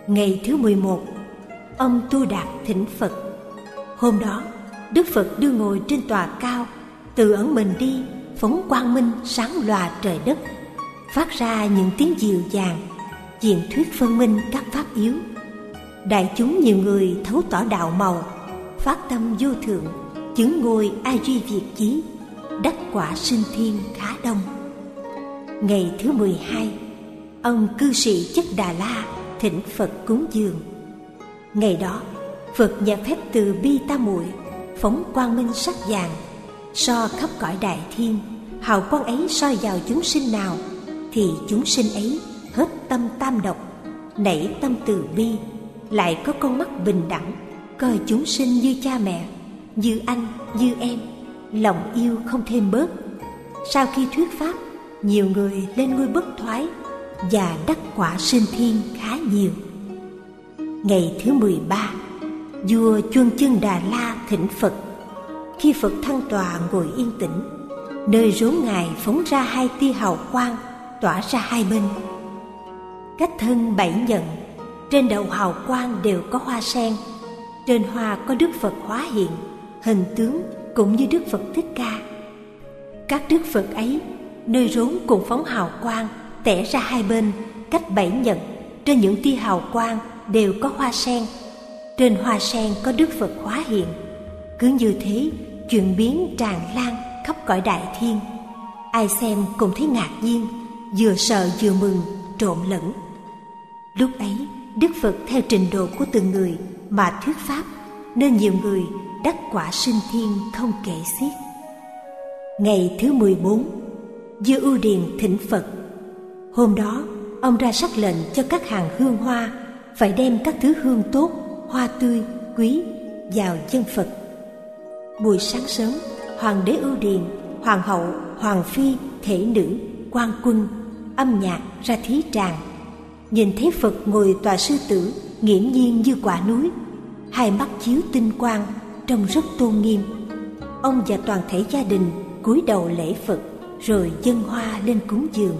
Ngày thứ 11, ông Tu Đạt thỉnh Phật. Hôm đó, Đức Phật đưa ngồi trên tòa cao, tự ẩn mình đi, phóng quang minh sáng lòa trời đất, phát ra những tiếng dịu dàng, diện thuyết phân minh các pháp yếu. Đại chúng nhiều người thấu tỏ đạo màu, phát tâm vô thượng, chứng ngôi A Duy Việt Chí, đắc quả sinh thiên khá đông. Ngày thứ 12, ông cư sĩ Chất Đà La thỉnh Phật cúng dường. Ngày đó, Phật nhà phép từ bi tam muội, phóng quang minh sắc vàng, so khắp cõi đại thiên. Hào quang ấy soi vào chúng sinh nào, thì chúng sinh ấy hết tâm tam độc, nảy tâm từ bi, lại có con mắt bình đẳng, coi chúng sinh như cha mẹ, như anh, như em, lòng yêu không thêm bớt. Sau khi thuyết pháp, nhiều người lên ngôi bất thoái và đắc quả sinh thiên khá nhiều. Ngày thứ 13, vua Chuân Chân Đà La thỉnh Phật. Khi Phật thăng tọa ngồi yên tĩnh, nơi rốn Ngài phóng ra 2 tia hào quang tỏa ra hai bên. Cách thân 7 nhận, trên đầu hào quang đều có hoa sen. Trên hoa có Đức Phật hóa hiện, hình tướng cũng như Đức Phật Thích Ca. Các Đức Phật ấy, nơi rốn cùng phóng hào quang tẻ ra hai bên, cách 7 nhận. Trên những tia hào quang đều có hoa sen. Trên hoa sen có Đức Phật hóa hiện. Cứ như thế, chuyển biến tràn lan khắp cõi đại thiên. Ai xem cũng thấy ngạc nhiên, vừa sợ vừa mừng, trộn lẫn. Lúc ấy, Đức Phật theo trình độ của từng người mà thuyết pháp, nên nhiều người đắc quả sinh thiên không kể xiết. Ngày thứ 14, vua Ưu Điền thỉnh Phật. Hôm đó, ông ra sắc lệnh cho các hàng hương hoa phải đem các thứ hương tốt, hoa tươi, quý vào dâng Phật. Buổi sáng sớm, Hoàng đế Ưu Điền, Hoàng hậu, Hoàng phi, thể nữ, quan quân, âm nhạc ra thí tràng. Nhìn thấy Phật ngồi tọa sư tử, nghiễm nhiên như quả núi, hai mắt chiếu tinh quang, trông rất tôn nghiêm. Ông và toàn thể gia đình cúi đầu lễ Phật, rồi dâng hoa lên cúng dường.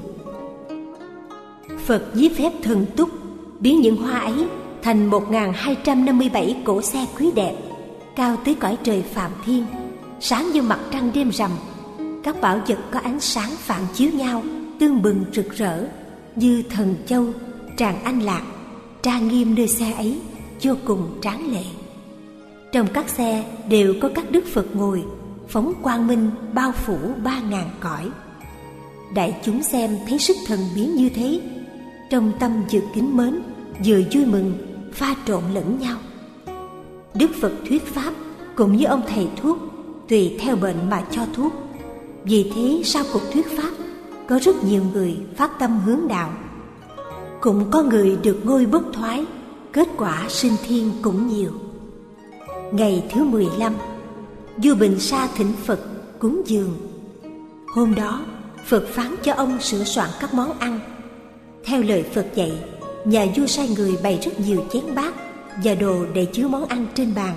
Phật dưới phép thần túc biến những hoa ấy thành 1257 cỗ xe quý đẹp, cao tới cõi trời Phạm Thiên, sáng như mặt trăng đêm rằm. Các bảo vật có ánh sáng phản chiếu nhau, tương bừng rực rỡ, như thần châu, tràng anh lạc, trang nghiêm nơi xe ấy, vô cùng tráng lệ. Trong các xe đều có các Đức Phật ngồi, phóng quang minh bao phủ 3.000 cõi. Đại chúng xem thấy sức thần biến như thế, trong tâm vừa kính mến, vừa vui mừng, pha trộn lẫn nhau. Đức Phật thuyết pháp cũng như ông thầy thuốc, tùy theo bệnh mà cho thuốc. Vì thế sau cuộc thuyết pháp, có rất nhiều người phát tâm hướng đạo. Cũng có người được ngôi bất thoái, kết quả sinh thiên cũng nhiều. Ngày thứ 15, vua Bình Sa thỉnh Phật cúng dường. Hôm đó, Phật phán cho ông sửa soạn các món ăn. Theo lời Phật dạy, nhà vua sai người bày rất nhiều chén bát và đồ để chứa món ăn trên bàn.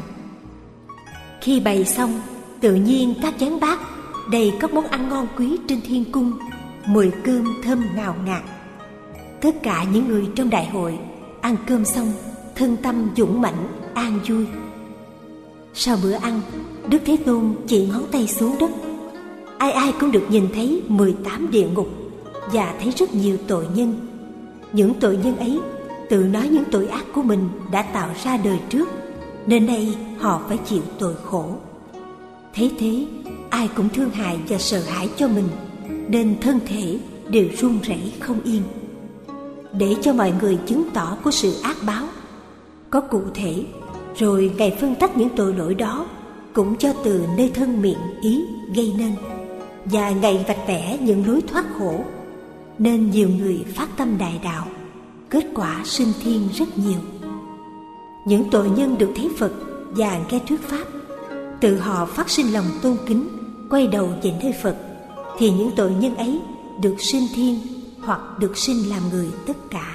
Khi bày xong, tự nhiên các chén bát đầy các món ăn ngon quý trên thiên cung, mùi cơm thơm ngào ngạt. Tất cả những người trong đại hội ăn cơm xong, thân tâm dũng mãnh, an vui. Sau bữa ăn, Đức Thế Tôn chỉ ngón tay xuống đất. Ai ai cũng được nhìn thấy 18 địa ngục và thấy rất nhiều tội nhân. Những tội nhân ấy tự nói những tội ác của mình đã tạo ra đời trước, nên nay họ phải chịu tội khổ. Thấy thế, ai cũng thương hại và sợ hãi cho mình, nên thân thể đều run rẩy không yên. Để cho mọi người chứng tỏ của sự ác báo có cụ thể, rồi Ngài phân tách những tội lỗi đó cũng cho từ nơi thân miệng ý gây nên, và Ngài vạch vẽ những lối thoát khổ, nên nhiều người phát tâm đại đạo, kết quả sinh thiên rất nhiều. Những tội nhân được thấy Phật và nghe thuyết pháp, tự họ phát sinh lòng tôn kính, quay đầu về nơi Phật, thì những tội nhân ấy được sinh thiên hoặc được sinh làm người tất cả.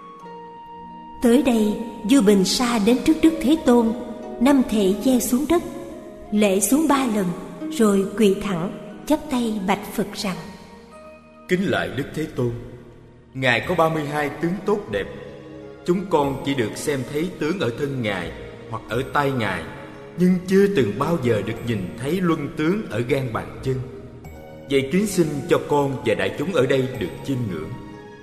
Tới đây, vua Bình Sa đến trước Đức Thế Tôn, 5 thể gieo xuống đất, lễ xuống 3 lần, rồi quỳ thẳng, chắp tay bạch Phật rằng: Kính lạy Đức Thế Tôn, Ngài có 32 tướng tốt đẹp, chúng con chỉ được xem thấy tướng ở thân Ngài hoặc ở tay Ngài, nhưng chưa từng bao giờ được nhìn thấy luân tướng ở gan bàn chân. Vậy kính xin cho con và đại chúng ở đây được chiêm ngưỡng.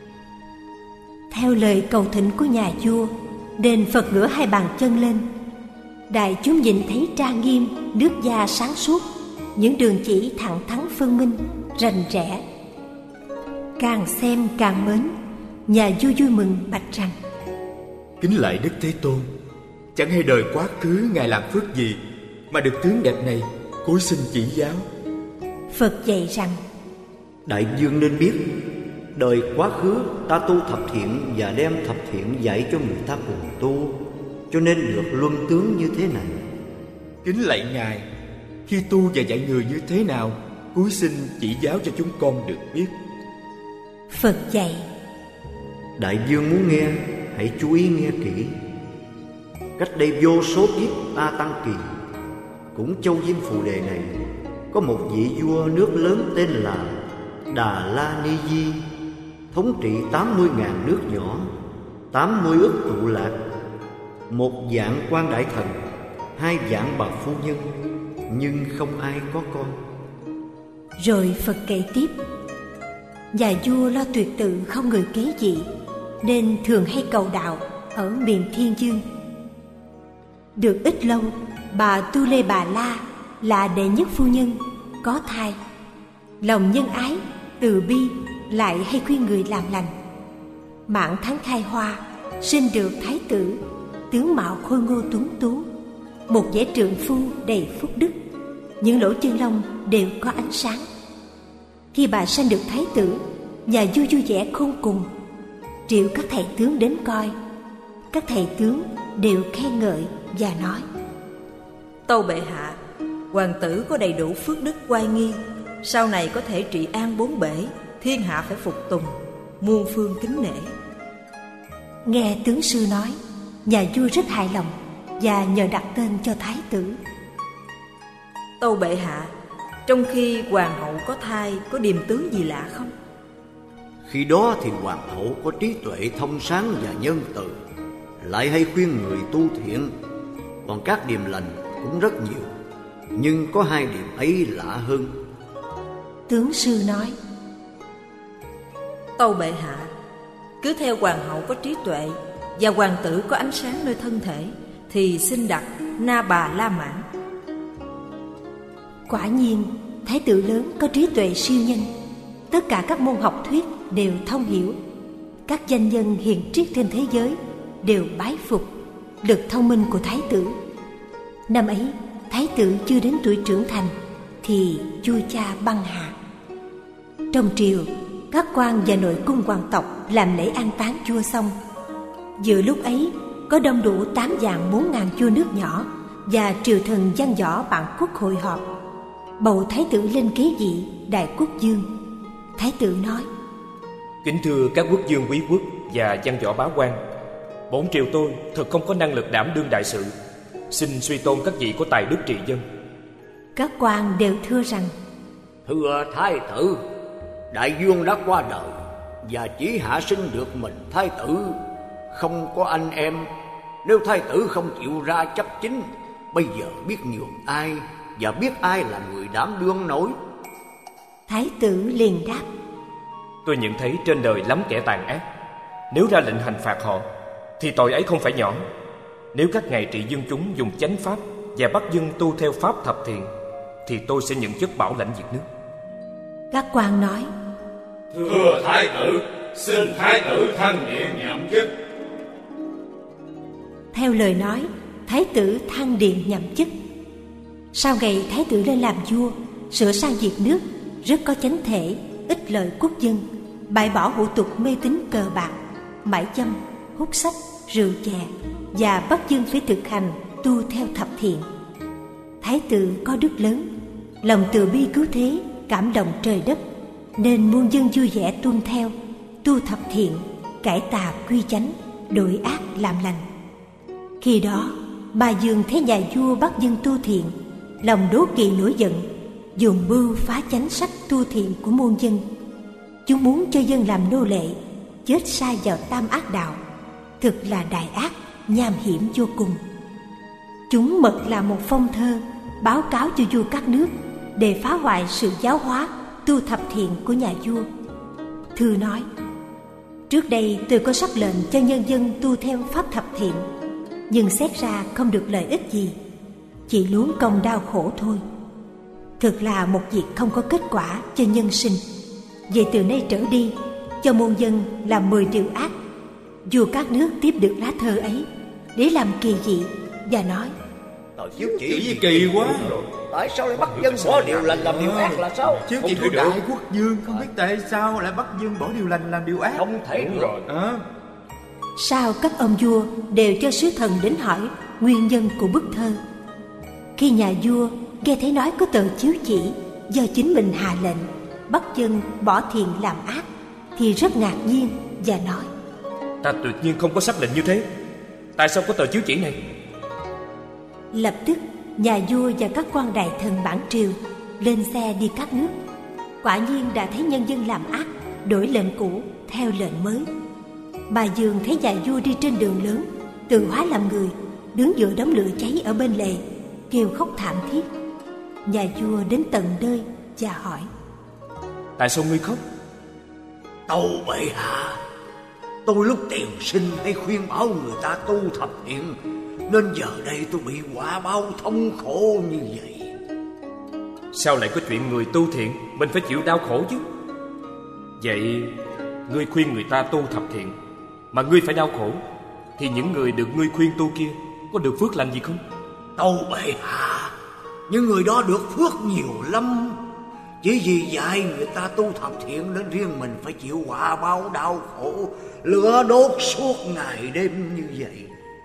Theo lời cầu thỉnh của nhà vua, đền Phật ngửa hai bàn chân lên. Đại chúng nhìn thấy trang nghiêm, nước da sáng suốt, những đường chỉ thẳng thắn phân minh, rành rẽ. Càng xem càng mến, nhà vua vui mừng bạch rằng: Kính lạy Đức Thế Tôn, chẳng hay đời quá khứ Ngài làm phước gì mà được tướng đẹp này, cúi xin chỉ giáo. Phật dạy rằng: Đại vương nên biết, đời quá khứ ta tu thập thiện và đem thập thiện dạy cho người ta cùng tu, cho nên được luân tướng như thế này. Kính lạy Ngài, khi tu và dạy người như thế nào, cúi xin chỉ giáo cho chúng con được biết. Phật dạy: Đại vương muốn nghe, hãy chú ý nghe kỹ. Cách đây vô số kiếp A Tăng Kỳ, cũng châu Diêm Phù Đề này, có một vị vua nước lớn tên là Đà La Ni Di, thống trị 80.000 nước nhỏ, 80 ức tụ lạc, 1 vạn quan đại thần, 2 vạn bà phu nhân, nhưng không ai có con. Rồi Phật kể tiếp: Nhà vua lo tuyệt tự không người kế vị, nên thường hay cầu đạo ở miền Thiên Dương. Được ít lâu, bà Tu Lê Bà La là đệ nhất phu nhân có thai. Lòng nhân ái, từ bi, lại hay khuyên người làm lành. Mãn tháng khai hoa, sinh được thái tử, tướng mạo khôi ngô tuấn tú, một vẻ trượng phu đầy phúc đức, những lỗ chân lông đều có ánh sáng. Khi bà sanh được thái tử, nhà vua vui vẻ khôn cùng, triệu các thầy tướng đến coi. Các thầy tướng đều khen ngợi và nói: Tâu bệ hạ, hoàng tử có đầy đủ phước đức oai nghi, sau này có thể trị an bốn bể, thiên hạ phải phục tùng, muôn phương kính nể. Nghe tướng sư nói, nhà vua rất hài lòng và nhờ đặt tên cho thái tử. Tâu bệ hạ, trong khi hoàng hậu có thai, có điềm tướng gì lạ không? Khi đó thì hoàng hậu có trí tuệ thông sáng và nhân từ, lại hay khuyên người tu thiện. Còn các điềm lành cũng rất nhiều, nhưng có 2 điềm ấy lạ hơn. Tướng sư nói: Tâu bệ hạ, cứ theo hoàng hậu có trí tuệ và hoàng tử có ánh sáng nơi thân thể, thì xin đặt Na Bà La Mãn. Quả nhiên, thái tử lớn có trí tuệ siêu nhân, tất cả các môn học thuyết đều thông hiểu. Các danh nhân hiền triết trên thế giới đều bái phục lực thông minh của thái tử. Năm ấy, thái tử chưa đến tuổi trưởng thành thì vua cha băng hà. Trong triều, các quan và nội cung hoàng tộc làm lễ an táng vua xong. Giữa lúc ấy, có đông đủ 8.400.000 vua nước nhỏ và triều thần văn võ bản quốc hội họp, bầu thái tử lên kế vị đại quốc vương. Thái tử nói: Kính thưa các quốc vương quý quốc và văn võ bá quan, bổn triều tôi thật không có năng lực đảm đương đại sự, xin suy tôn các vị có tài đức trị dân. Các quan đều thưa rằng: Thưa thái tử, đại vương đã qua đời và chỉ hạ sinh được mình thái tử, không có anh em. Nếu thái tử không chịu ra chấp chính, bây giờ biết nhường ai và biết ai là người đảm đương nổi? Thái tử liền đáp: Tôi nhận thấy trên đời lắm kẻ tàn ác, nếu ra lệnh hành phạt họ thì tội ấy không phải nhỏ. Nếu các ngài trị dân chúng dùng chánh pháp và bắt dân tu theo pháp thập thiện, thì tôi sẽ nhận chức bảo lãnh việc nước. Các quan nói: Thưa thái tử, xin thái tử thăng điện nhậm chức. Theo lời nói, thái tử thăng điện nhậm chức. Sau ngày thái tử lên làm vua, sửa sang việc nước, rất có chánh thể, ích lợi quốc dân, bãi bỏ hủ tục mê tín cờ bạc, mãi dâm, hút sách, rượu chè, và bắt dân phải thực hành tu theo thập thiện. Thái tử có đức lớn, lòng từ bi cứu thế, cảm động trời đất, nên muôn dân vui vẻ tuân theo, tu thập thiện, cải tà quy chánh, đổi ác làm lành. Khi đó, Ma Dương thấy nhà vua bắt dân tu thiện, lòng đố kỵ nổi giận, dùng mưu phá chánh sách tu thiện của muôn dân. Chúng muốn cho dân làm nô lệ, chết sai vào tam ác đạo. thực là đại ác, nham hiểm vô cùng. Chúng mật làm một phong thơ báo cáo cho vua các nước để phá hoại sự giáo hóa tu thập thiện của nhà vua. Thư nói: trước đây tôi có sắc lệnh cho nhân dân tu theo pháp thập thiện, nhưng xét ra không được lợi ích gì, chỉ luống công đau khổ thôi. Thực là một việc không có kết quả cho nhân sinh. Vậy từ nay trở đi, cho muôn dân làm 10 điều ác. Vua các nước tiếp được lá thơ ấy để làm kỳ dị và nói: Tờ chiếu chỉ gì kỳ quá, tại sao lại bắt dân bỏ điều lành làm điều ác là sao? Chiếu chỉ của Đại Quốc Dương không biết tại sao lại bắt dân bỏ điều lành làm điều ác. Không thể được. Sau các ông vua đều cho sứ thần đến hỏi nguyên nhân của bức thơ. Khi nhà vua nghe thấy nói có tờ chiếu chỉ do chính mình hạ lệnh bắt dân bỏ thiện làm ác, thì rất ngạc nhiên và nói: ta tuyệt nhiên không có sắc lệnh như thế. Tại sao có tờ chiếu chỉ này? Lập tức nhà vua và các quan đại thần bản triều lên xe đi các nước. Quả nhiên đã thấy nhân dân làm ác, đổi lệnh cũ theo lệnh mới. Bà Dương thấy nhà vua đi trên đường lớn, tự hóa làm người, đứng giữa đống lửa cháy ở bên lề, kêu khóc thảm thiết. Nhà vua đến tận nơi và hỏi: tại sao ngươi khóc? Tâu bệ hạ, tôi lúc tiền sinh hay khuyên bảo người ta tu thập thiện, nên giờ đây tôi bị quả báo thống khổ như vậy. Sao lại có chuyện người tu thiện mình phải chịu đau khổ chứ? Vậy ngươi khuyên người ta tu thập thiện mà ngươi phải đau khổ, thì những người được ngươi khuyên tu kia có được phước lành gì không? Tâu bệ hạ, những người đó được phước nhiều lắm. Chỉ vì dạy người ta tu thập thiện nên riêng mình phải chịu quả báo đau khổ, lửa đốt suốt ngày đêm như vậy.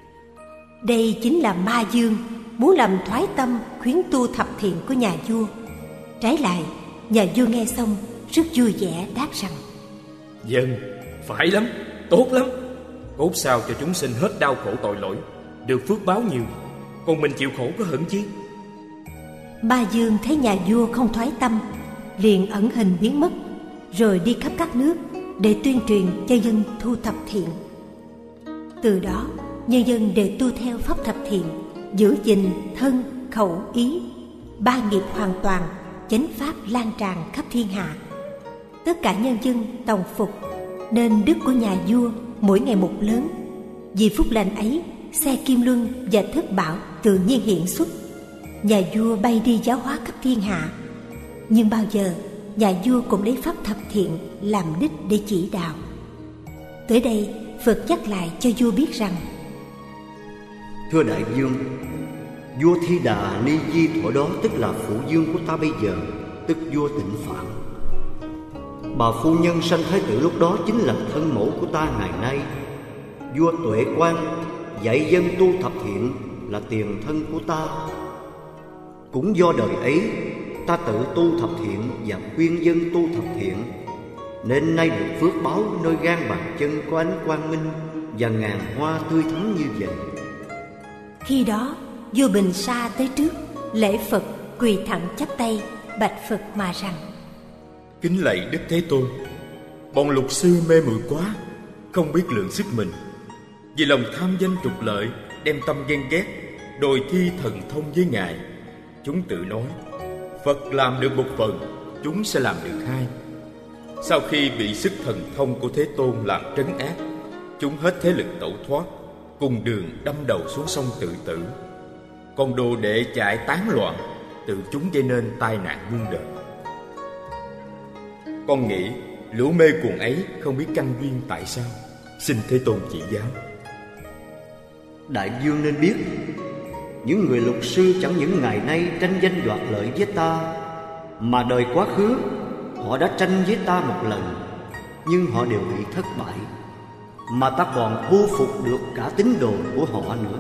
Đây chính là Ma Dương muốn làm thoái tâm khuyến tu thập thiện của nhà vua. Trái lại, nhà vua nghe xong rất vui vẻ đáp rằng: Vâng, phải lắm, tốt lắm. Cốt sao cho chúng sinh hết đau khổ tội lỗi, được phước báo nhiều, còn mình chịu khổ có hận chi. Ma Dương thấy nhà vua không thoái tâm, liền ẩn hình biến mất, rồi đi khắp các nước để tuyên truyền cho dân thu thập thiện. Từ đó, nhân dân đều tu theo pháp thập thiện, giữ gìn thân, khẩu, ý, ba nghiệp hoàn toàn, chánh pháp lan tràn khắp thiên hạ. Tất cả nhân dân tòng phục, nên đức của nhà vua mỗi ngày một lớn. Vì phúc lành ấy, xe kim luân và thất bảo tự nhiên hiện xuất. Nhà vua bay đi giáo hóa khắp thiên hạ, nhưng bao giờ nhà vua cũng lấy pháp thập thiện làm đích để chỉ đạo. Tới đây, Phật nhắc lại cho vua biết rằng: Thưa đại vương, vua Thi Đà Ni Di thuở đó tức là phụ vương của ta bây giờ, tức vua Tịnh Phạn. Bà phu nhân sanh thái tử lúc đó chính là thân mẫu của ta ngày nay. Vua Tuệ Quang dạy dân tu thập thiện là tiền thân của ta. Cũng do đời ấy, ta tự tu thập thiện và khuyên dân tu thập thiện, nên nay được phước báo nơi gan bàn chân có ánh quang minh và ngàn hoa tươi thắm như vậy. Khi đó, vua Bình Sa tới trước, lễ Phật, quỳ thẳng chắp tay, bạch Phật mà rằng: Kính lạy Đức Thế Tôn, bọn lục sư mê muội quá, không biết lượng sức mình. Vì lòng tham danh trục lợi, đem tâm ghen ghét, đòi thi thần thông với Ngài. Chúng tự nói, Phật làm được một phần, chúng sẽ làm được hai. Sau khi bị sức thần thông của Thế Tôn làm trấn áp, chúng hết thế lực tẩu thoát, cùng đường đâm đầu xuống sông tự tử. Còn đồ đệ chạy tán loạn, tự chúng gây nên tai nạn muôn đời. Con nghĩ lũ mê cuồng ấy không biết căn duyên tại sao, xin Thế Tôn chỉ giáo. Đại vương nên biết, những người lục sư chẳng những ngày nay tranh danh đoạt lợi với ta, mà đời quá khứ họ đã tranh với ta một lần, nhưng họ đều bị thất bại, mà ta còn thu phục được cả tín đồ của họ nữa.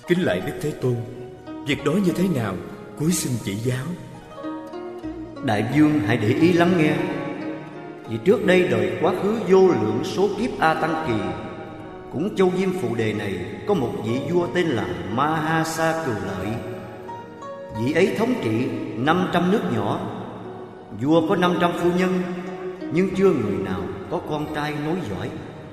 Kính lạy Đức Thế Tôn, việc đó như thế nào, cúi xin chỉ giáo. Đại vương hãy để ý lắng nghe. Vì trước đây đời quá khứ vô lượng số kiếp A Tăng Kỳ, cũng châu Diêm Phù Đề này có một vị vua tên là Mahasa Cừu Lợi. Vị ấy thống trị 500 nước nhỏ. Vua có 500 phu nhân, nhưng chưa người nào có con trai nối dõi.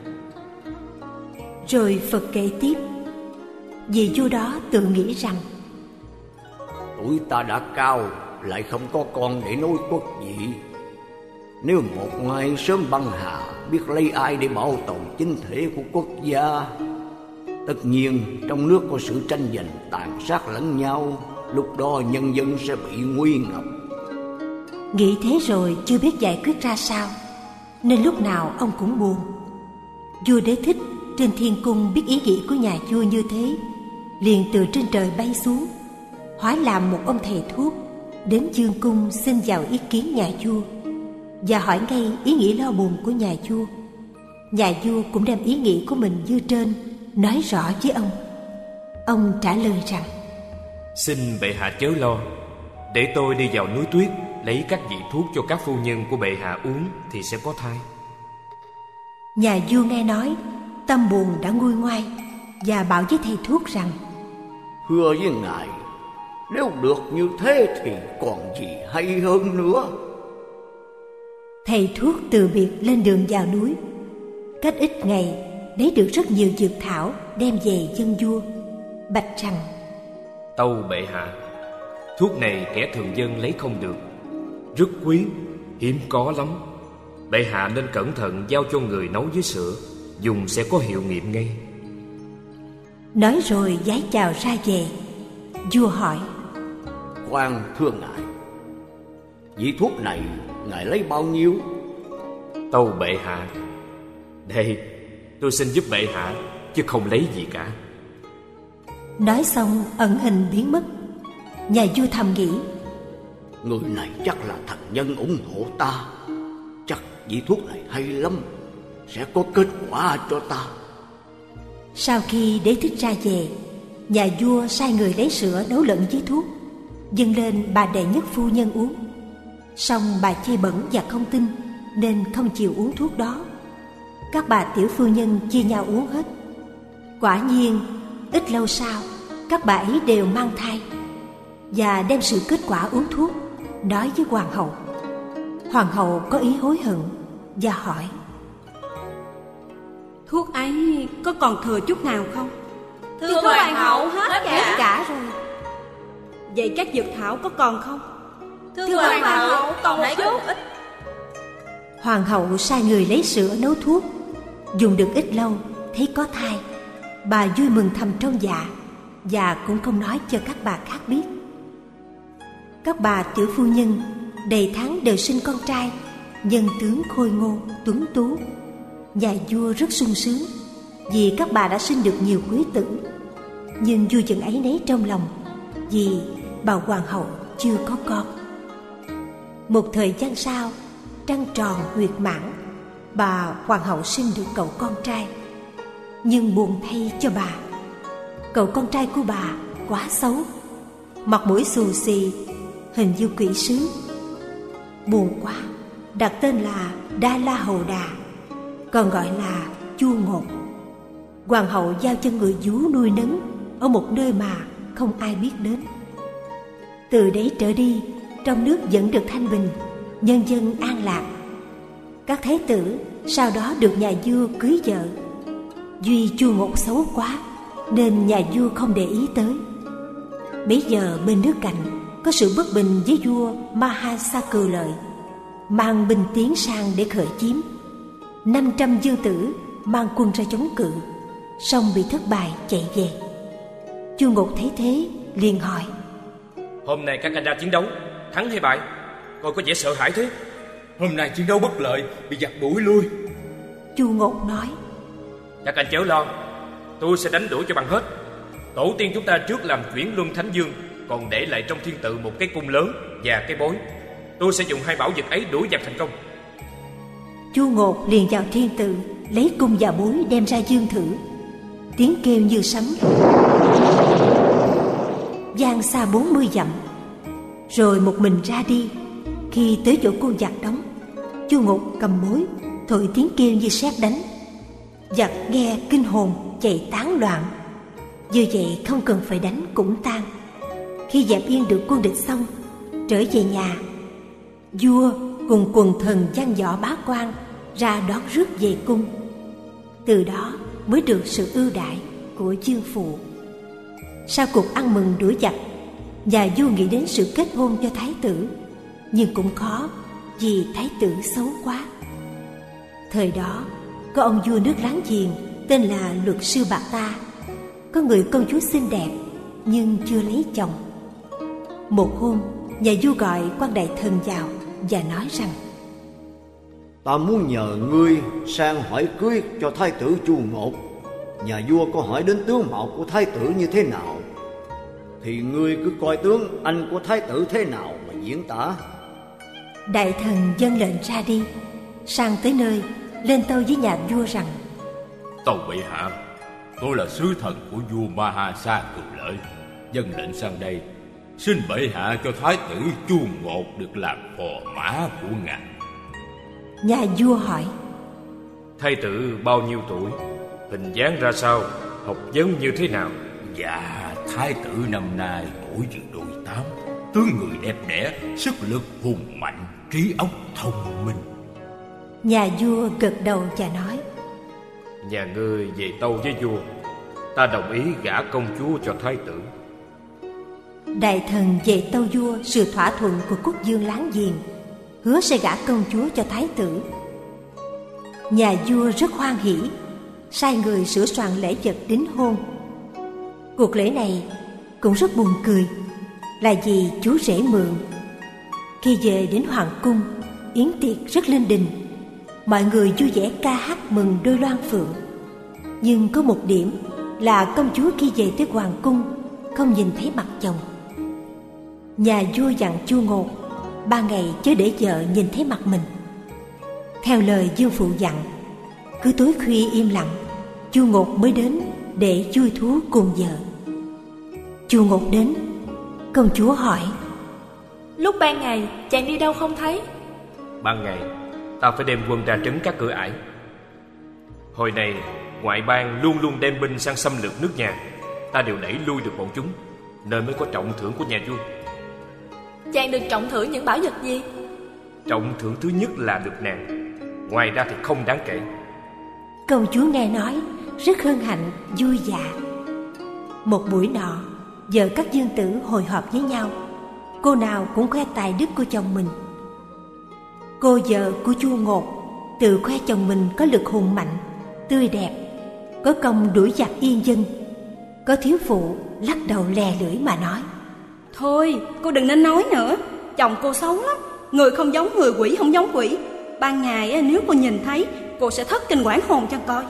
Rồi Phật kể tiếp. Vị vua đó tự nghĩ rằng: tuổi ta đã cao, lại không có con để nối quốc vị. Nếu một ngày sớm băng hà, biết lấy ai để bảo tồn chính thể của quốc gia. Tất nhiên trong nước có sự tranh giành tàn sát lẫn nhau, lúc đó nhân dân sẽ bị nguy ngập. Nghĩ thế rồi chưa biết giải quyết ra sao, nên lúc nào ông cũng buồn. Vua Đế Thích trên thiên cung biết ý nghĩ của nhà vua như thế, liền từ trên trời bay xuống, hóa làm một ông thầy thuốc, đến dương cung xin vào ý kiến nhà vua và hỏi ngay ý nghĩ lo buồn của nhà vua. Nhà vua cũng đem ý nghĩ của mình như trên nói rõ với ông. Ông trả lời rằng: Xin bệ hạ chớ lo, để tôi đi vào núi tuyết lấy các vị thuốc cho các phu nhân của bệ hạ uống thì sẽ có thai. Nhà vua nghe nói, tâm buồn đã nguôi ngoai và bảo với thầy thuốc rằng: Thưa với ngài, nếu được như thế thì còn gì hay hơn nữa. Thầy thuốc từ biệt lên đường vào núi. Cách ít ngày lấy được rất nhiều dược thảo đem về dâng vua, bạch rằng: Tâu bệ hạ, thuốc này kẻ thường dân lấy không được, rất quý, hiếm có lắm. Bệ hạ nên cẩn thận giao cho người nấu với sữa, dùng sẽ có hiệu nghiệm ngay. Nói rồi vái chào ra về. Vua hỏi: Khoan thưa ngài, vị thuốc này ngài lấy bao nhiêu? Tâu bệ hạ, đây tôi xin giúp bệ hạ, chứ không lấy gì cả. Nói xong ẩn hình biến mất. Nhà vua thầm nghĩ: Người này chắc là thần nhân ủng hộ ta, chắc vị thuốc này hay lắm, sẽ có kết quả cho ta. Sau khi Đế Thích ra về, nhà vua sai người lấy sữa nấu lẫn với thuốc, dâng lên bà đệ nhất phu nhân uống. Song bà chê bẩn và không tin, nên không chịu uống thuốc đó. Các bà tiểu phu nhân chia nhau uống hết. Quả nhiên ít lâu sau, các bà ấy đều mang thai, và đem sự kết quả uống thuốc nói với hoàng hậu. Hoàng hậu có ý hối hận và hỏi: Thuốc ấy có còn thừa chút nào không? Thưa hoàng hậu, hết cả rồi. Vậy các dược thảo có còn không? Thưa hoàng hậu, còn một chút. Hoàng hậu sai người lấy sữa nấu thuốc. Dùng được ít lâu thấy có thai. Bà vui mừng thầm trong dạ, và cũng không nói cho các bà khác biết. Các bà tiểu phu nhân đầy tháng đều sinh con trai, nhân tướng khôi ngô tuấn tú. Nhà vua rất sung sướng vì các bà đã sinh được nhiều quý tử. Nhưng vua vẫn áy náy trong lòng, vì bà hoàng hậu chưa có con. Một thời gian sau, trăng tròn huyệt mãn, bà hoàng hậu sinh được cậu con trai. Nhưng buồn thay cho bà, cậu con trai của bà quá xấu, mặt mũi xù xì, hình như quỷ sứ. Buồn quá, đặt tên là Đa La Hầu Đà, còn gọi là Chu Ngột. Hoàng hậu giao cho người vú nuôi nấng ở một nơi mà không ai biết đến. Từ đấy trở đi, trong nước vẫn được thanh bình, nhân dân an lạc. Các thái tử sau đó được nhà vua cưới vợ. Duy Chu Ngột xấu quá, nên nhà vua không để ý tới. Bấy giờ bên nước cạnh có sự bất bình với vua Mahasa Cừu Lợi, mang binh tiến sang để khởi chiếm. 500 vương tử mang quân ra chống cự, song bị thất bại chạy về. Chu Ngột thấy thế liền hỏi: Hôm nay các anh ra chiến đấu, thắng hay bại? Coi có vẻ sợ hãi thế. Hôm nay chiến đấu bất lợi, bị giặc đuổi lui. Chu Ngột nói: Các anh chớ lo, tôi sẽ đánh đuổi cho bằng hết. Tổ tiên chúng ta trước làm chuyển luân thánh dương, còn để lại trong thiên tự một cái cung lớn và cái bối. Tôi sẽ dùng hai bảo vật ấy đuổi giặc thành công. Chu Ngột liền vào thiên tự, lấy cung và bối đem ra dương thử. Tiếng kêu như sấm. Giang xa 40 dặm, rồi một mình ra đi. Khi tới chỗ cô giặc đóng, Chu Ngột cầm mối thổi tiếng kêu như sét đánh. Giặc nghe kinh hồn chạy tán loạn. Như vậy không cần phải đánh cũng tan. Khi dẹp yên được quân địch xong, trở về nhà, vua cùng quần thần văn võ bá quan ra đón rước về cung. Từ đó mới được sự ưu đãi của dương phụ. Sau cuộc ăn mừng đuổi giặc, nhà vua nghĩ đến sự kết hôn cho thái tử, nhưng cũng khó vì thái tử xấu quá. Thời đó có ông vua nước láng giềng tên là Luật Sư Bạc Ta, có người công chúa xinh đẹp nhưng chưa lấy chồng. Một hôm, nhà vua gọi quan đại thần vào và nói rằng: Ta muốn nhờ ngươi sang hỏi cưới cho thái tử Chu Ngột. Nhà vua có hỏi đến tướng mạo của thái tử như thế nào, thì ngươi cứ coi tướng anh của thái tử thế nào mà diễn tả. Đại thần dâng lệnh ra đi. Sang tới nơi, lên tâu với nhà vua rằng: Tâu bệ hạ, tôi là sứ thần của vua Mahasa Cừu Lợi, dâng lệnh sang đây, xin bệ hạ cho thái tử Chu Ngột được làm phò mã của ngài. Nhà vua hỏi: Thái tử bao nhiêu tuổi, hình dáng ra sao, học vấn như thế nào? Dạ, thái tử năm nay tuổi vừa đôi 8, tướng người đẹp đẽ, sức lực hùng mạnh, trí óc thông minh. Nhà vua gật đầu và nói: Nhà ngươi về tâu với vua, ta đồng ý gả công chúa cho thái tử. Đại thần về tâu vua sự thỏa thuận của quốc vương láng giềng, hứa sẽ gả công chúa cho thái tử. Nhà vua rất hoan hỉ, sai người sửa soạn lễ vật đính hôn. Cuộc lễ này cũng rất buồn cười, là vì chú rể Mượn. Khi về đến hoàng cung, yến tiệc rất linh đình, mọi người vui vẻ ca hát mừng đôi loan phượng. Nhưng có một điểm là công chúa khi về tới hoàng cung không nhìn thấy mặt chồng. Nhà vua dặn Chu Ngột 3 ngày chớ để vợ nhìn thấy mặt mình. Theo lời dương phụ dặn, cứ tối khuya im lặng, Chu Ngột mới đến để vui thú cùng vợ. Chu Ngột đến, công chúa hỏi: Lúc ban ngày chàng đi đâu không thấy? Ban ngày ta phải đem quân ra trấn các cửa ải. Hồi này ngoại bang luôn luôn đem binh sang xâm lược nước nhà, ta đều đẩy lui được bọn chúng, nên mới có trọng thưởng của nhà vua. Chàng được trọng thưởng những bảo vật gì? Trọng thưởng thứ nhất là được nàng, ngoài ra thì không đáng kể. Công chúa nghe nói rất hân hạnh vui dạ. Một buổi nọ, vợ các dương tử hội họp với nhau, cô nào cũng khoe tài đức của chồng mình. Cô vợ của Chu Ngột tự khoe chồng mình có lực hùng mạnh, tươi đẹp, có công đuổi giặc yên dân. Có thiếu phụ lắc đầu lè lưỡi mà nói: Thôi, cô đừng nên nói nữa. Chồng cô xấu lắm, người không giống người, quỷ không giống quỷ. Ban ngày nếu cô nhìn thấy, cô sẽ thất kinh quản hồn cho coi.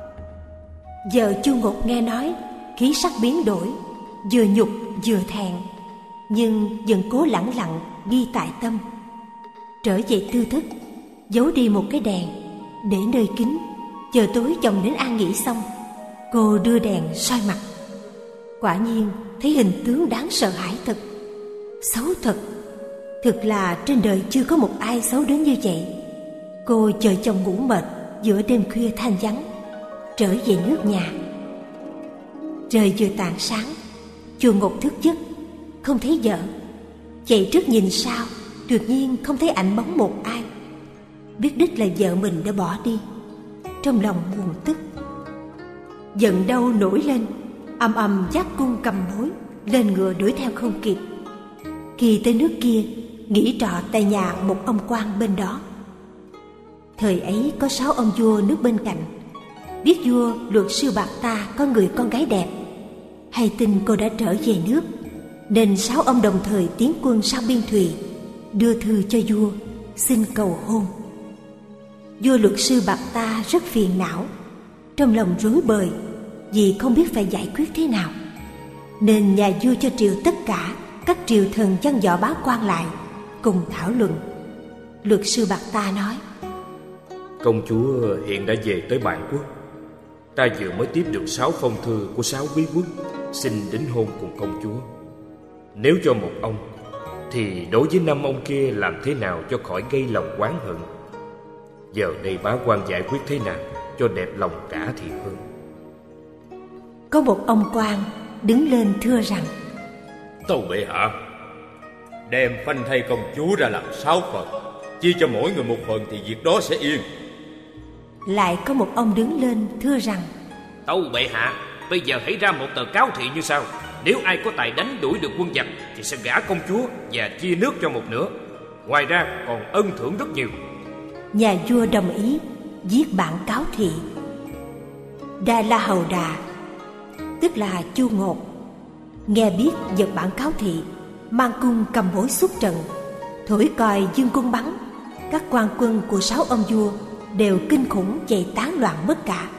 Vợ Chu Ngột nghe nói, khí sắc biến đổi, vừa nhục vừa thẹn, nhưng vẫn cố lẳng lặng ghi tại tâm. Trở về tư thất, giấu đi một cái đèn để nơi kín, chờ tối chồng đến an nghỉ xong, cô đưa đèn soi mặt. Quả nhiên thấy hình tướng đáng sợ hãi thật, xấu thật. Thực là trên đời chưa có một ai xấu đến như vậy. Cô chờ chồng ngủ mệt giữa đêm khuya thanh vắng, trở về nước nhà. Trời vừa tàn sáng, Chu Ngột thức giấc, không thấy vợ, chạy trước nhìn sau, đột nhiên không thấy ảnh bóng một ai. Biết đích là vợ mình đã bỏ đi, trong lòng buồn tức. Giận đau nổi lên, ầm ầm giác cung cầm mối, lên ngựa đuổi theo không kịp. Khi tới nước kia, nghỉ trọ tại nhà một ông quan bên đó. Thời ấy có 6 ông vua nước bên cạnh. Biết vua Luật Sư Bạc Ta có người con gái đẹp, hay tin cô đã trở về nước, nên 6 ông đồng thời tiến quân sang biên thùy, đưa thư cho vua xin cầu hôn. Vua Luật Sư Bạc Ta rất phiền não, trong lòng rối bời vì không biết phải giải quyết thế nào, nên nhà vua cho triệu tất cả các triều thần văn võ bá quan lại cùng thảo luận. Luật Sư Bạc Ta nói: Công chúa hiện đã về tới Bản Quốc, Ta vừa mới tiếp được 6 phong thư của 6 quý quốc xin đính hôn cùng công chúa. Nếu cho một ông, thì đối với 5 ông kia làm thế nào cho khỏi gây lòng oán hận? Giờ đây bá quan giải quyết thế nào cho đẹp lòng cả thì hơn. Có một ông quan đứng lên thưa rằng: Tâu bệ hạ, đem phanh thây công chúa ra làm 6 phần, chia cho mỗi người 1 phần thì việc đó sẽ yên. Lại có một ông đứng lên thưa rằng: Tâu bệ hạ, bây giờ hãy ra một tờ cáo thị như sau: nếu ai có tài đánh đuổi được quân giặc thì sẽ gả công chúa và chia nước cho 1/2. Ngoài ra còn ân thưởng rất nhiều. Nhà vua đồng ý viết bản cáo thị. Đa La Hầu Đà, tức là Chu Ngột, nghe biết giật bản cáo thị, mang cung cầm bối xuất trận, thổi còi dương cung bắn. Các quan quân của 6 ông vua đều kinh khủng chạy tán loạn mất cả.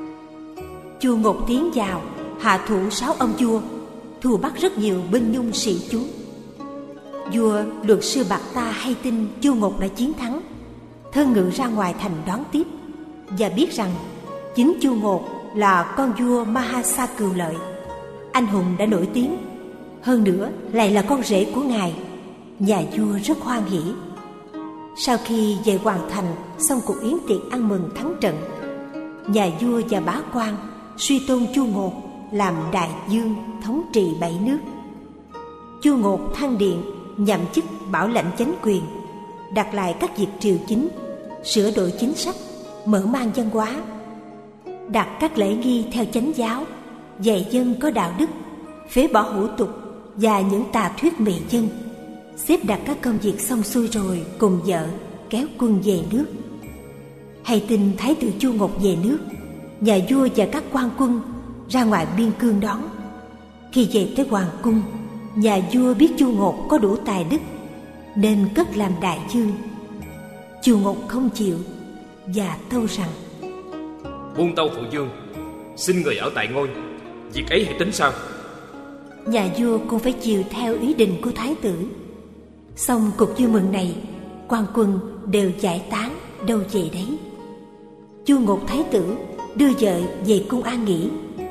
Chu Ngột tiến vào hạ thủ 6 ông vua, thu bắt rất nhiều binh nhung sĩ chúng. Vua luật sư Bạc Ta hay tin Chu Ngột đã chiến thắng, thân ngự ra ngoài thành đón tiếp, và biết rằng chính Chu Ngột là con vua Mahasa Cừu Lợi, anh hùng đã nổi tiếng, hơn nữa lại là con rể của ngài. Nhà vua rất hoan hỉ. Sau khi về hoàn thành xong cuộc yến tiệc ăn mừng thắng trận, nhà vua và bá quan suy tôn Chu Ngột làm đại dương, thống trị 7 nước. Chu Ngột thăng điện nhậm chức bảo lãnh chánh quyền, đặt lại các việc triều chính, sửa đổi chính sách, mở mang văn hóa, đặt các lễ nghi theo chánh giáo, dạy dân có đạo đức, phế bỏ hủ tục và những tà thuyết mị dân, xếp đặt các công việc xong xuôi rồi cùng vợ kéo quân về nước. Hay tin thái tử Chu Ngột về nước, nhà vua và các quan quân ra ngoài biên cương đón. Khi về tới hoàng cung, nhà vua biết Chu Ngột có đủ tài đức nên cất làm đại dương. Chu Ngột không chịu và tâu rằng: Buông tâu phụ vương, xin người ở tại ngôi, việc ấy hãy tính sau. Nhà vua cũng phải chiều theo ý định của thái tử. Xong cuộc vui mừng này, quan quân đều giải tán đâu về đấy. Chu Ngột thái tử đưa vợ về cung an nghỉ.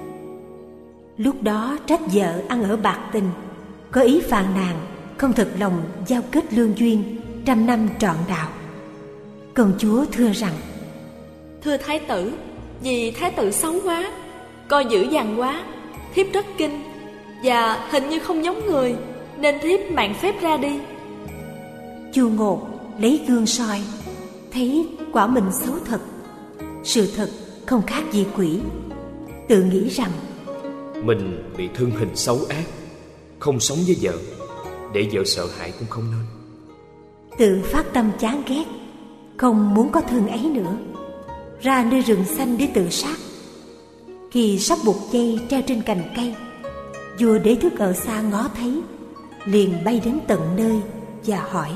Lúc đó trách vợ ăn ở bạc tình, có ý phàn nàn, không thật lòng giao kết lương duyên, 100 năm trọn đạo. Công chúa thưa rằng: Thưa thái tử, vì thái tử xấu quá, coi dữ dằn quá, thiếp rất kinh, và hình như không giống người, nên thiếp mạn phép ra đi. Chu Ngột lấy gương soi, thấy quả mình xấu thật, sự thật không khác gì quỷ. Tự nghĩ rằng mình bị thương hình xấu ác, không sống với vợ, để vợ sợ hãi cũng không nên. Tự phát tâm chán ghét, không muốn có thương ấy nữa, ra nơi rừng xanh để tự sát. Khi sắp buộc dây treo trên cành cây, vua Đế Thức ở xa ngó thấy, liền bay đến tận nơi và hỏi.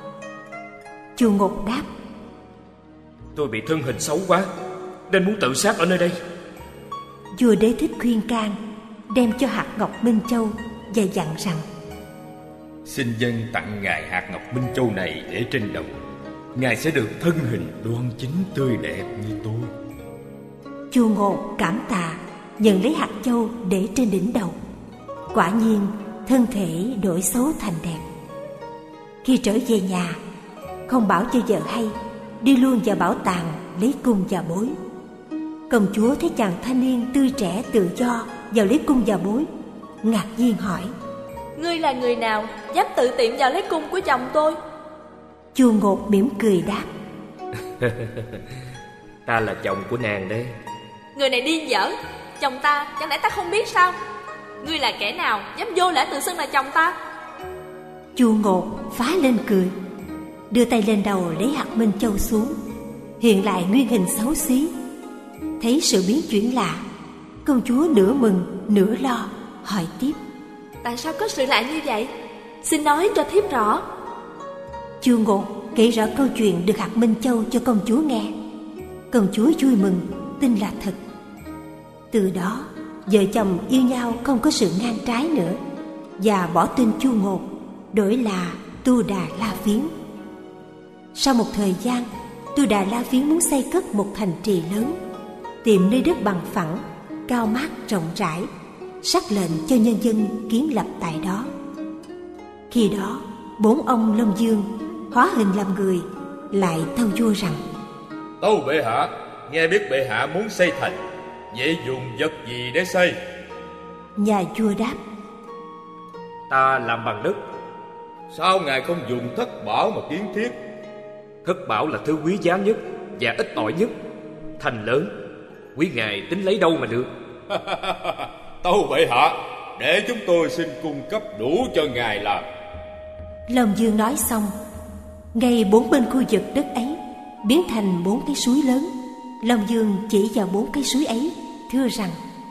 Chu Ngột đáp: Tôi bị thương hình xấu quá, nên muốn tự sát ở nơi đây. Vua Đế Thích khuyên can, đem cho hạt ngọc Minh Châu và dặn rằng: Xin dân tặng ngài hạt ngọc Minh Châu này để trên đầu, ngài sẽ được thân hình đoan chính tươi đẹp như tôi. Chu Ngột cảm tạ, nhận lấy hạt châu để trên đỉnh đầu. Quả nhiên thân thể đổi xấu thành đẹp. Khi trở về nhà, không bảo cho vợ hay, đi luôn vào bảo tàng lấy cung và bối. Công chúa thấy chàng thanh niên tươi trẻ tự do vào lấy cung và bối, ngạc nhiên hỏi: Ngươi là người nào dám tự tiện vào lấy cung của chồng tôi? Chu Ngột mỉm cười đáp: Ta là chồng của nàng đấy. Người này điên dở, chồng ta chẳng lẽ ta không biết sao? Ngươi là kẻ nào dám vô lễ tự xưng là chồng ta? Chu Ngột phá lên cười, đưa tay lên đầu lấy hạt Minh Châu xuống, hiện lại nguyên hình xấu xí. Thấy sự biến chuyển lạ, công chúa nửa mừng nửa lo, hỏi tiếp: Tại sao có sự lạ như vậy? Xin nói cho thiếp rõ. Chu Ngột kể rõ câu chuyện được hạt Minh Châu cho công chúa nghe. Công chúa vui mừng, tin là thật. Từ đó vợ chồng yêu nhau không có sự ngang trái nữa, và bỏ tên Chu Ngột, đổi là Tu Đà La Phiến. Sau một thời gian, Tu Đà La Phiến muốn xây cất một thành trì lớn. tìm nơi đất bằng phẳng, cao mát rộng rãi, sắc lệnh cho nhân dân kiến lập tại đó. Khi đó, 4 ông Long Dương hóa hình làm người, lại tâu vua rằng: Tâu bệ hạ, nghe biết bệ hạ muốn xây thành, vậy dùng vật gì để xây? Nhà vua đáp: Ta làm bằng đất. Sao ngài không dùng thất bảo mà kiến thiết? Thất bảo là thứ quý giá nhất và ít ỏi nhất. Thành lớn, quý ngài tính lấy đâu mà được? Tâu bệ hạ, để chúng tôi xin cung cấp đủ cho ngài làm. Long Dương nói xong, ngay 4 bên khu vực đất ấy biến thành 4 cái suối lớn. Long Dương chỉ vào 4 cái suối ấy, thưa rằng: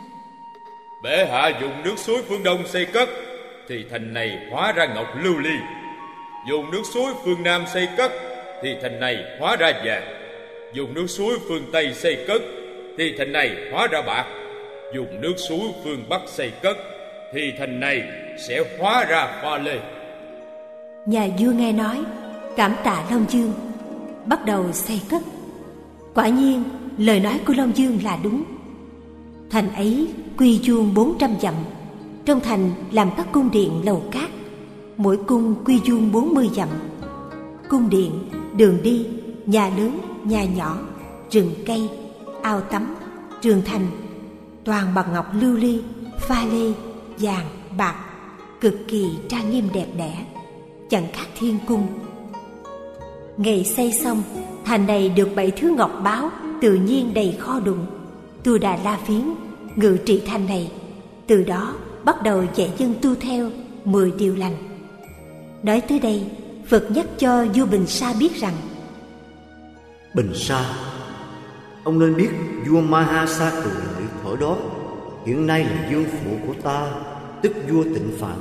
Bệ hạ dùng nước suối phương Đông xây cất, thì thành này hóa ra ngọc lưu ly. Dùng nước suối phương Nam xây cất, thì thành này hóa ra vàng. Dùng nước suối phương Tây xây cất, thì thành này hóa ra bạc. Dùng nước suối phương Bắc xây cất, thì thành này sẽ hóa ra pha lê. Nhà vua nghe nói, cảm tạ Long Dương, bắt đầu xây cất. Quả nhiên lời nói của Long Dương là đúng. Thành ấy quy vuông 400 dặm. Trong thành làm các cung điện lầu cát, mỗi cung quy vuông 40 dặm. Cung điện, đường đi, nhà lớn, nhà nhỏ, rừng cây, ao tắm, trường thành, toàn bằng ngọc lưu ly, pha lê, vàng, bạc, cực kỳ trang nghiêm đẹp đẽ, chẳng khác thiên cung. Ngày xây xong, thành này được 7 thứ ngọc báu tự nhiên đầy kho đựng. Tu Đà La Phiến ngự trị thành này, từ đó bắt đầu dạy dân tu theo 10 điều lành. Nói tới đây, Phật nhắc cho vua Bình Sa biết rằng: Bình Sa, ông nên biết vua Maha Sa Cự Lợi thuở đó hiện nay là vương phụ của ta, tức vua Tịnh Phạn.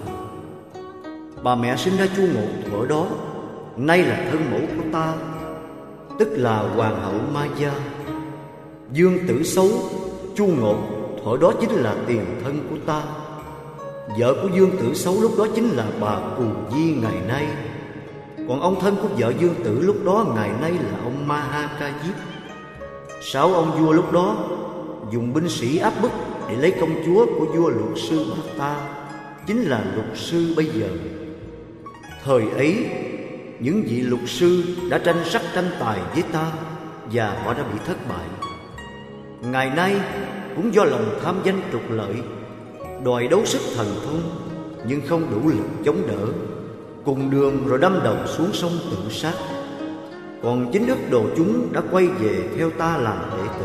Bà mẹ sinh ra Chu Ngột thuở đó nay là thân mẫu của ta, tức là hoàng hậu Ma Gia. Dương Tử Xấu, Chu Ngột thuở đó chính là tiền thân của ta. Vợ của Dương Tử Xấu lúc đó chính là bà Cù Di ngày nay. Còn ông thân của vợ Dương Tử lúc đó ngày nay là ông Ma Ha Ca Diếp. 6 ông vua lúc đó dùng binh sĩ áp bức để lấy công chúa của vua luật sư Bạc Ta, chính là luật sư bây giờ. Thời ấy, những vị luật sư đã tranh sắc tranh tài với ta, và họ đã bị thất bại. Ngày nay cũng do lòng tham danh trục lợi, đòi đấu sức thần thông, nhưng không đủ lực chống đỡ, cùng đường rồi đâm đầu xuống sông tự sát. Còn chính đức đồ chúng đã quay về theo ta làm đệ tử.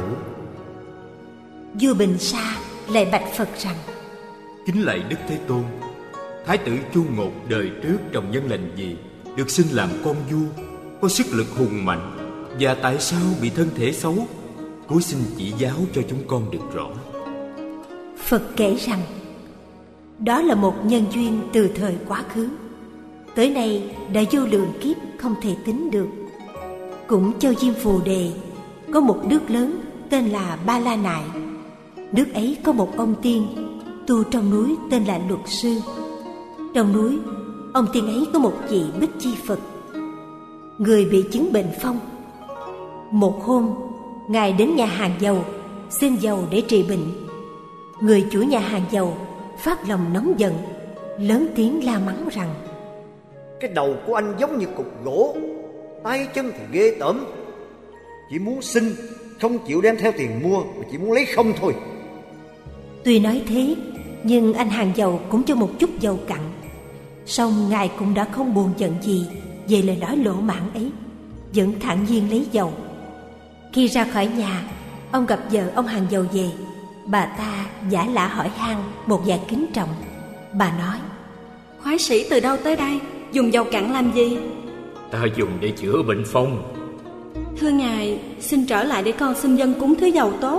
Vua Bình Sa lại bạch Phật rằng: Kính lạy Đức Thế Tôn, Thái tử Chu Ngột đời trước trồng nhân lành gì được sinh làm con vua, có sức lực hùng mạnh, và tại sao bị thân thể xấu? Cúi xin chỉ giáo cho chúng con được rõ. Phật kể rằng đó là một nhân duyên từ thời quá khứ, tới nay đã vô lượng kiếp không thể tính được. Cũng Châu Diêm Phù Đề có một nước lớn tên là Ba La Nại. Nước ấy có một ông tiên tu trong núi tên là Luật Sư. Trong núi, ông tiên ấy có một vị Bích Chi Phật, người bị chứng bệnh phong. Một hôm, ngài đến nhà hàng dầu xin dầu để trị bệnh. Người chủ nhà hàng dầu phát lòng nóng giận, lớn tiếng la mắng rằng: Cái đầu của anh giống như cục gỗ, tay chân thì ghê tởm, chỉ muốn xin, không chịu đem theo tiền mua, mà chỉ muốn lấy không thôi. Tuy nói thế, nhưng anh hàng dầu cũng cho một chút dầu cặn. Song ngài cũng đã không buồn giận gì về lời nói lỗ mãng ấy, vẫn thản nhiên lấy dầu. Khi ra khỏi nhà, ông gặp vợ ông hàng dầu về. Bà ta giả lả hỏi han một vài kính trọng. Bà nói: Khoái sĩ từ đâu tới đây, dùng dầu cặn làm gì? Ta dùng để chữa bệnh phong. Thưa ngài, xin trở lại để con xin dân cúng thứ dầu tốt.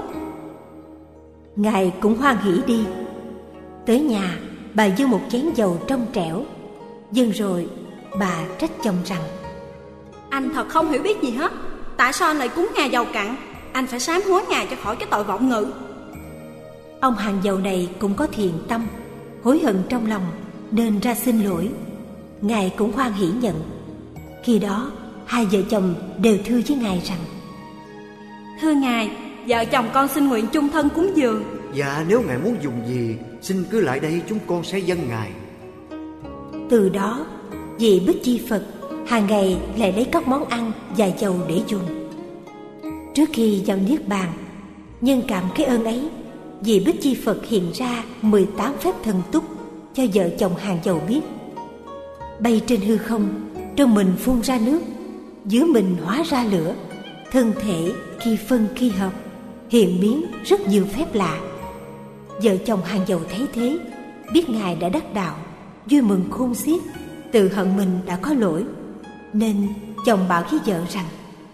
Ngài cũng hoan hỉ đi. Tới nhà, bà dâng một chén dầu trong trẻo. Dâng rồi, bà trách chồng rằng: Anh thật không hiểu biết gì hết. Tại sao anh lại cúng ngài dầu cặn? Anh phải sám hối ngài cho khỏi cái tội vọng ngữ. Ông hàng dầu này cũng có thiện tâm, hối hận trong lòng nên ra xin lỗi. Ngài cũng hoan hỉ nhận. Khi đó, hai vợ chồng đều thưa với ngài rằng: Thưa ngài, vợ chồng con xin nguyện chung thân cúng dường. Dạ, nếu Ngài muốn dùng gì, xin cứ lại đây, chúng con sẽ dâng Ngài. Từ đó, vị Bích Chi Phật hàng ngày lại lấy các món ăn và dầu để dùng. Trước khi vào Niết Bàn, nhân cảm cái ơn ấy, vị Bích Chi Phật hiện ra 18 phép thần túc cho vợ chồng hàng dầu biết. Bay trên hư không, trong mình phun ra nước, dưới mình hóa ra lửa, thân thể khi phân khi hợp, hiện biến rất nhiều phép lạ. Vợ chồng hàng dầu thấy thế, biết Ngài đã đắc đạo, vui mừng khôn xiết, tự hận mình đã có lỗi, nên chồng bảo với vợ rằng: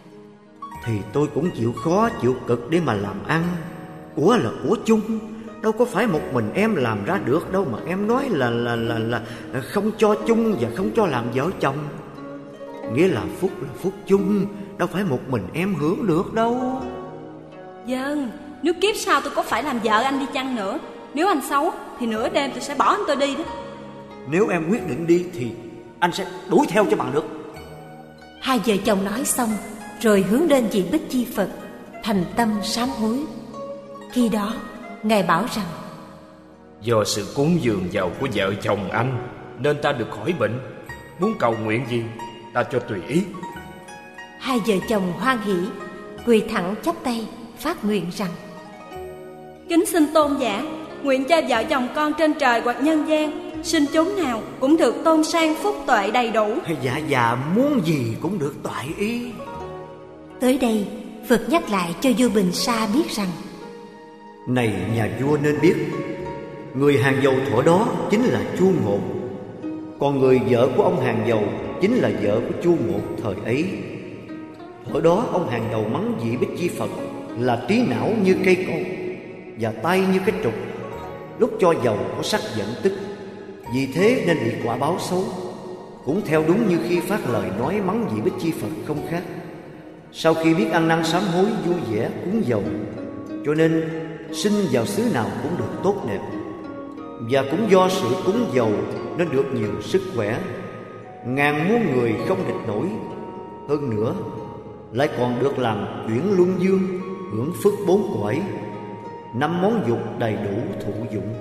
Thì tôi cũng chịu khó chịu cực để mà làm ăn. Của là của chung, đâu có phải một mình em làm ra được đâu mà em nói là không cho chung và không cho làm vợ chồng. Nghĩa là phúc chung, đâu phải một mình em hưởng được đâu. Vâng, nếu kiếp sau tôi có phải làm vợ anh đi chăng nữa, nếu anh xấu thì nửa đêm tôi sẽ bỏ anh tôi đi đó. Nếu em quyết định đi thì anh sẽ đuổi theo cho bằng được. Hai vợ chồng nói xong rồi hướng lên vị Bích Chi Phật, thành tâm sám hối. Khi đó Ngài bảo rằng: Do sự cúng dường dầu của vợ chồng anh nên ta được khỏi bệnh. Muốn cầu nguyện gì ta cho tùy ý. Hai vợ chồng hoan hỉ, quỳ thẳng chắp tay phát nguyện rằng: Kính xin tôn giả, nguyện cho vợ chồng con trên trời hoặc nhân gian, sinh chốn nào cũng được tôn sang phúc tuệ đầy đủ. Dạ, muốn gì cũng được toại ý. Tới đây Phật nhắc lại cho vua Bình Sa biết rằng: Này nhà vua nên biết, người hàng dầu thuở đó chính là Chu Ngột, còn người vợ của ông hàng dầu chính là vợ của Chu Ngột thời ấy. Thuở đó ông hàng dầu mắng vị Bích Chi Phật là trí não như cây cột và tay như cái trục, lúc cho dầu có sắc giận tức, vì thế nên bị quả báo xấu. Cũng theo đúng như khi phát lời nói mắng vị Bích Chi Phật không khác. Sau khi biết ăn năn sám hối vui vẻ cúng dầu, cho nên sinh vào xứ nào cũng được tốt đẹp. Và cũng do sự cúng dầu nên được nhiều sức khỏe, ngàn muôn người không địch nổi. Hơn nữa lại còn được làm chuyển luân dương, hưởng phước 4 cõi, 5 món dục đầy đủ thụ dụng.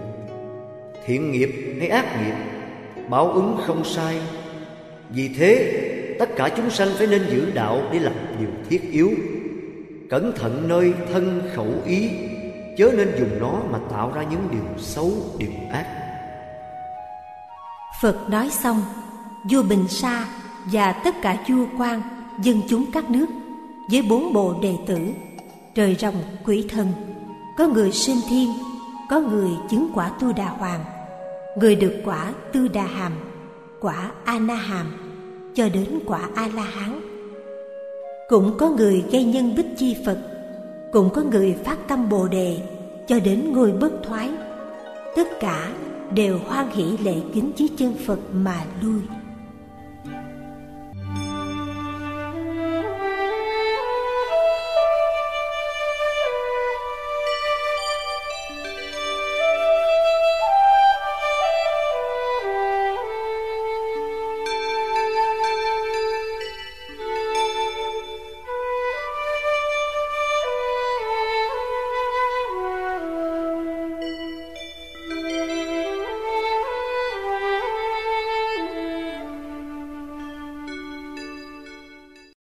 Thiện nghiệp hay ác nghiệp, báo ứng không sai. Vì thế tất cả chúng sanh phải nên giữ đạo để làm điều thiết yếu. Cẩn thận nơi thân khẩu ý, chớ nên dùng nó mà tạo ra những điều xấu, điều ác. Phật nói xong, vua Bình Sa và tất cả vua quan, dân chúng các nước với 4 bộ đệ tử, trời rồng, quỷ thần, có người sinh thiên, có người chứng quả Tu Đà Hoàng, người được quả Tư Đà Hàm, quả A Na Hàm, cho đến quả A La Hán. Cũng có người gây nhân Bích Chi Phật, cũng có người phát tâm Bồ Đề cho đến ngôi bất thoái. Tất cả đều hoan hỷ lễ kính dưới chân Phật mà lui.